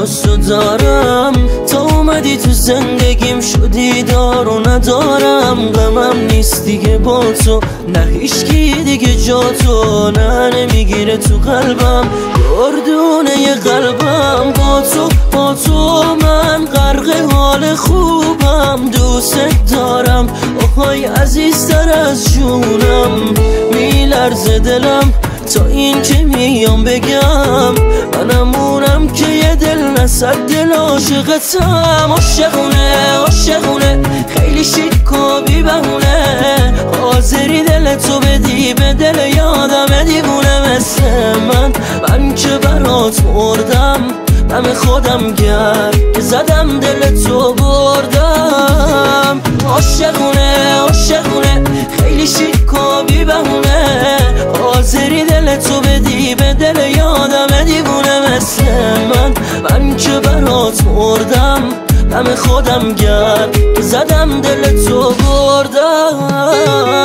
جستو دارم، تا اومدی تو زندگیم شدی دار و ندارم. غمم نیست دیگه با تو، نه هیچکی دیگه جا تو، نه نمیگیره تو قلبم گردونه قلبم. با تو من غرق حال خوبم، دوست دارم آهای عزیزتر از جونم. میلرزه دلم تا این که میام بگم، منم اونم که یه دل نصد دل عاشقتم. عاشقونه خیلی شیک و بی بهونه، حاضری دل تو بدی به دل یادم دیوونه مثل من که برات مردم. دم خودم گرد که زدم دل تو بردم. عاشقونه خیلی شیک و بی بهونه، حاضری دل تو بدی به دل یادم دیوونه مثل من که برات مردم. دم خودم گرد که زدم دل تو بردم.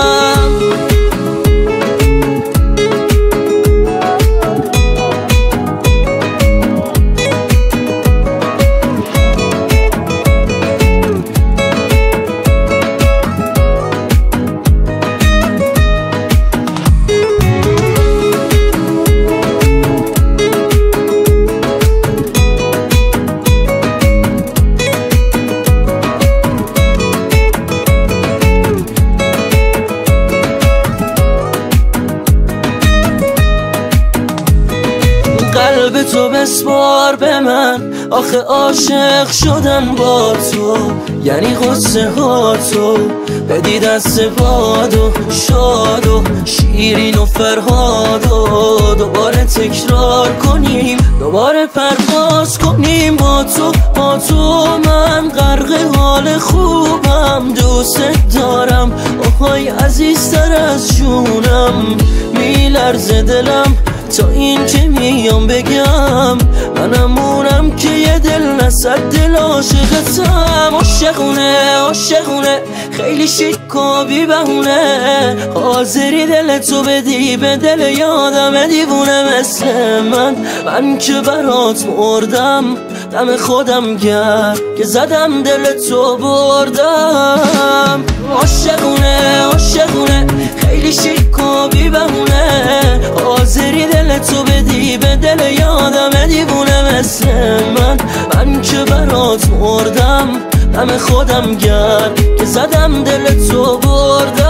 قلب تو بسپار به من، آخه عاشق شدن با تو یعنی غصه ها تو بدی دست باد و شاد و شیرین و فرهاد و دوباره تکرار کنیم، دوباره پرواز کنیم. با تو من غرق حال خوبم، دوست دارم آهای عزیزتر از جونم. میلرزه دلم تا این که میام بگم، منم اونم که یه دل نصد دل عاشقتم. عاشقونه خیلی شیک و بی بهونه، حاضری دل تو بدی به دل یادم دیوونه مثل من که برات مردم. دم خودم گرد که زدم دل تو بردم. عاشقونه خیلی شیک و بی بهونه، حاضری دل تو بدی به دل یادم دیوونه مثل من که برات مردم. دم خودم گرد که زدم دل تو بردم.